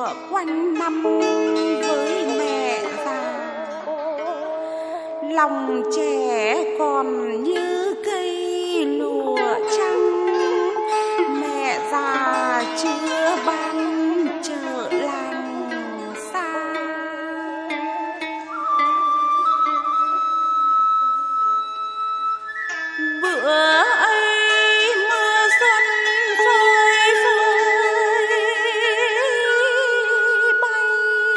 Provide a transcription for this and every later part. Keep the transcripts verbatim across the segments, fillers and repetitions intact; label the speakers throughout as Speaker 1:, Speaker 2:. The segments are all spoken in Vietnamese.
Speaker 1: lụa quanh năm với mẹ già. Lòng trẻ còn như cây lụa trắng, mẹ già chưa ban chợ làng xa. Bữa ấy mưa xuân phơi phới bay,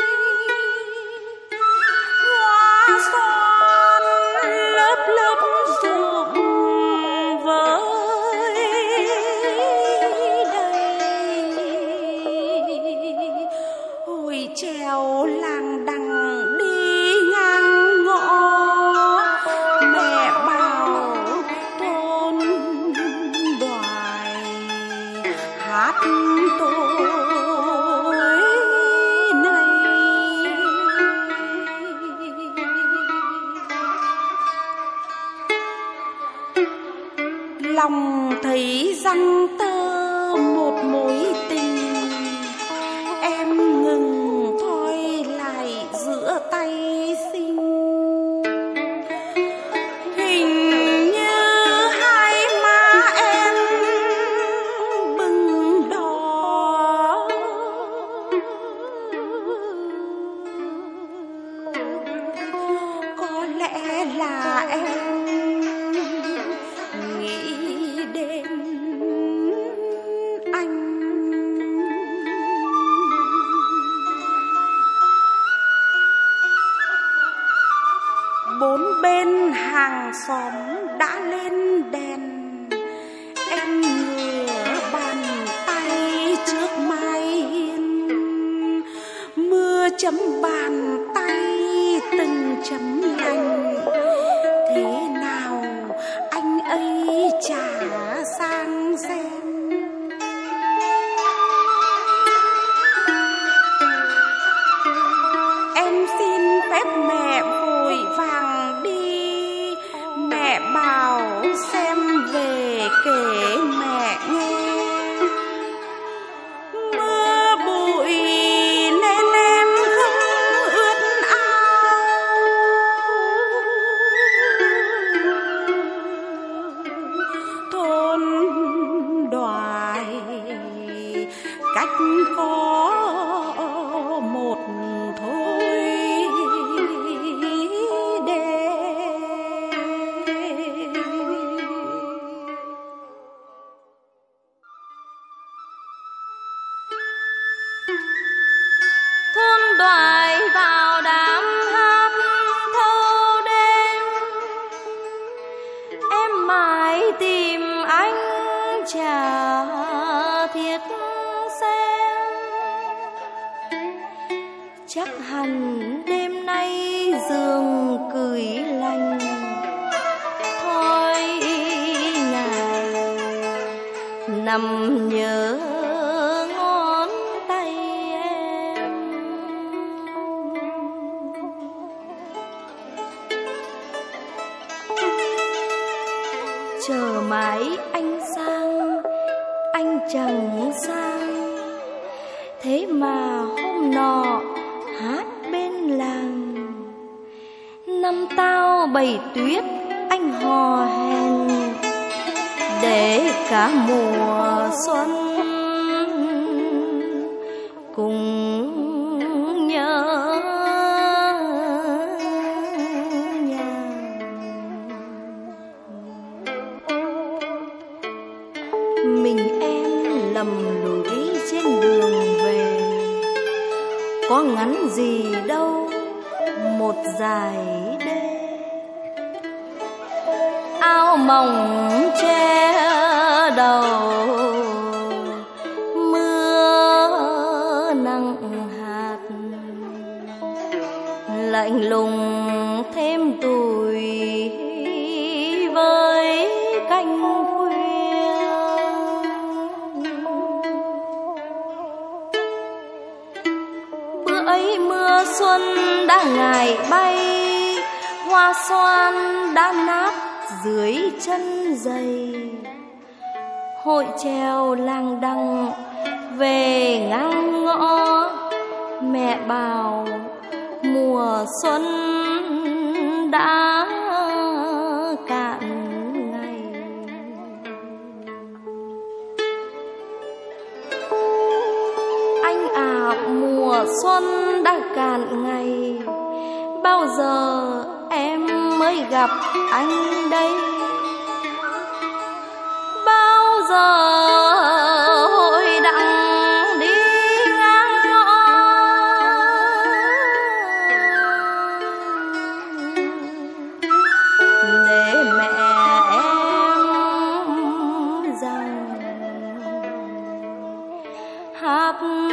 Speaker 1: hoa xoan lớp lớp rụng với đầy. Hồi trèo làng đằng đi ngang ngõ, mẹ bảo thôn đoài hát tối nay. Lòng thấy răng tơ một mối tình, em ngừng thoi lại giữa tay xinh. Hình như hai má em bừng đỏ, có lẽ là em nghĩ đến anh. Bốn bên hàng xóm đã lên đèn, em ngửa bàn tay trước mái hiên. Mưa chấm bàn tay từng chấm lạnh, thế nào anh ấy trả sang xem. Em xin phép mẹ vội vàng đi, mẹ bảo xem về kể mẹ nghe. Mưa bụi nên em không ướt áo, thôn đoài cách có một thôi đê. Thôn đoài vào đám hát thâu đêm, em mãi tìm anh chả thiết xem. Chắc hẳn đêm nay giường cười lành, thôi ngài nằm nhớ ngón tay em. Chờ mãi anh sang, anh chẳng sang, thế mà hôm nọ hát bên làng. Năm tao bày tuyết anh hò hẹn, để cả mùa xuân cùng nhớ nhà. Mình em lầm lũi trên đường về, có ngắn gì đâu một dải đê. Áo mỏng che đầu, mưa nặng hạt, lạnh lùng thêm tuổi với canh khuya. Bữa ấy mưa xuân đã ngải bay, hoa xoan đã nát dưới chân giày. Hội chèo làng đằng về ngang ngõ,
Speaker 2: Mẹ bảo mùa xuân đã cạn ngày, anh à mùa xuân đã cạn ngày, bao giờ em mới gặp anh đây, bao giờ hội đặng đi ngang ngõ, để mẹ em rằng hát